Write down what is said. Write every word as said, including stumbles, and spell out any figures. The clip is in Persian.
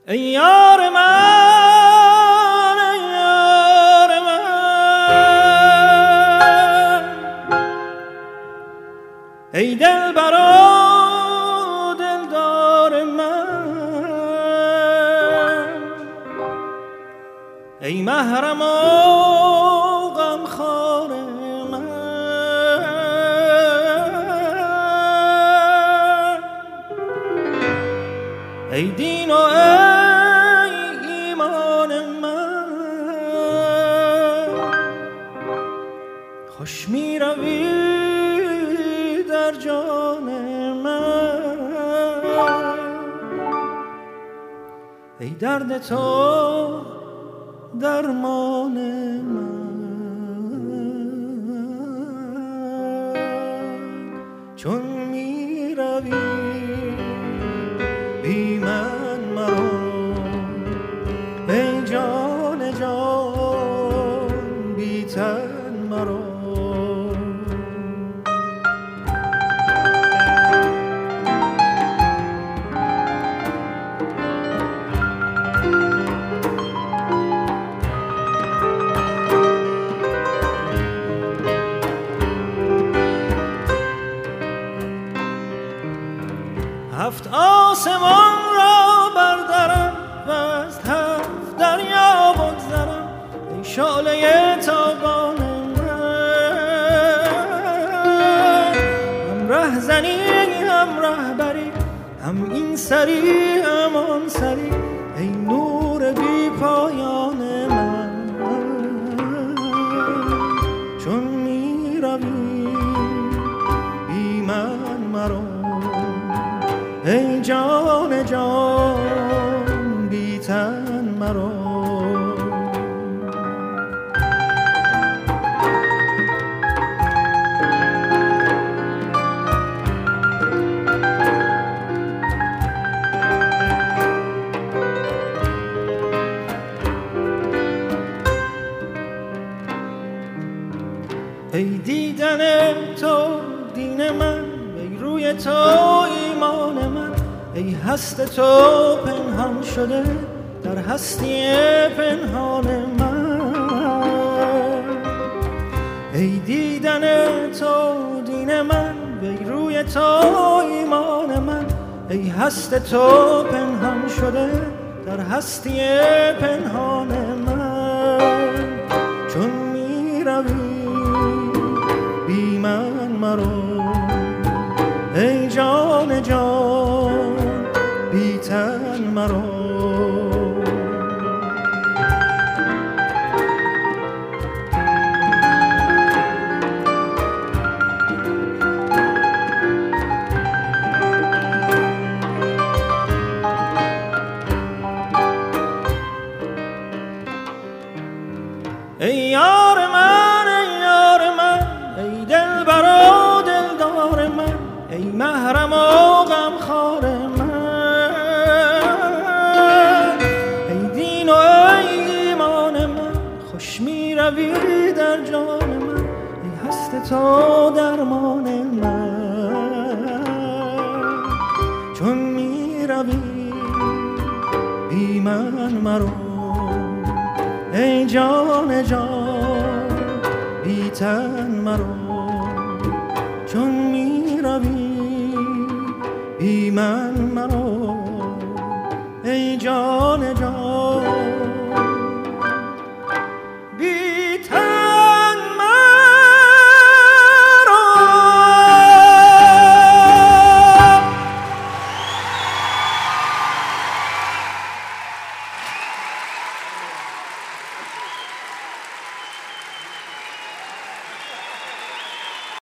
ای یار من، ای یار من، ای دلبرا دلدار من، ای محرم و غمخوار من، ای دین و خوش می روی در جان من، ای درد تو درمان من، چون می روی بی من مرا، ای جان جان بی تن مرا. هفت آسمان را بردارم و از هفت دریا بگذرم، ای شعله تابان من، هم رهزنی هم رهبری، هم این سری هم آن سری، ای نور بی پایان من، چون می روی بی من مرا، ای جان جان بی تن مرا. ای دیدن تو دین من، ای روی تو ایمان من، ای هست تو پنهان شده در هستی پنهان من، ای دیدن تو دین من، ای روی تو ایمان من، ای هست تو پنهان شده در هستی پنهان من، چون می روی بی من مرا، ای جان جان بی تن مرا. ای یار من، ای یار من، ای دلبر و دلدار من، ای محرم و غمخوار من، ای دین و ای ایمان من، خوش می روی در جان من، ای هست تو درمان من، چون می روی بی من مرا، ای جان جان بی تن مرا، چون می روی بی من مرا، ای جان جان